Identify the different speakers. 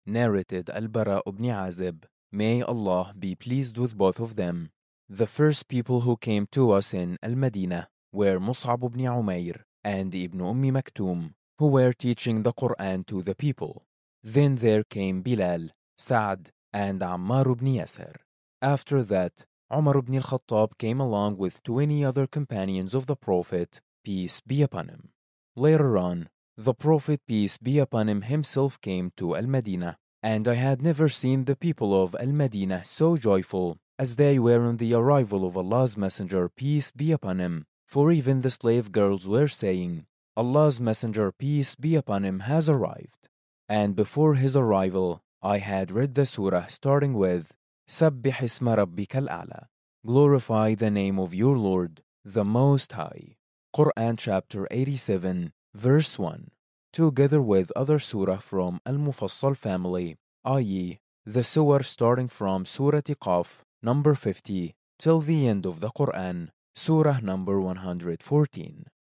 Speaker 1: narrated Al-Bara ibn Azib, may Allah be pleased with both of them. The first people who came to us in Al-Madinah were Mus'ab ibn Umayr and Ibn Maktoum, who were teaching the Quran to the people. Then there came Bilal, Sa'd, and Ammar ibn Yasir. After that, Umar ibn al-Khattab came along with 20 other companions of the Prophet, peace be upon him. Later on, the Prophet, peace be upon him, himself came to Al-Madinah, and I had never seen the people of Al-Madinah so joyful as they were on the arrival of Allah's Messenger, peace be upon him, for even the slave girls were saying, Allah's Messenger, peace be upon him, has arrived. And before his arrival, I had read the surah starting with سَبِّحِ اسْمَ رَبِّكَ الْأَعْلَى, glorify the name of your Lord, the Most High. Quran chapter 87, verse 1, together with other surah from Al-Mufassal family, i.e., the surah starting from Surah Qaf, number 50, till the end of the Quran, surah number 114.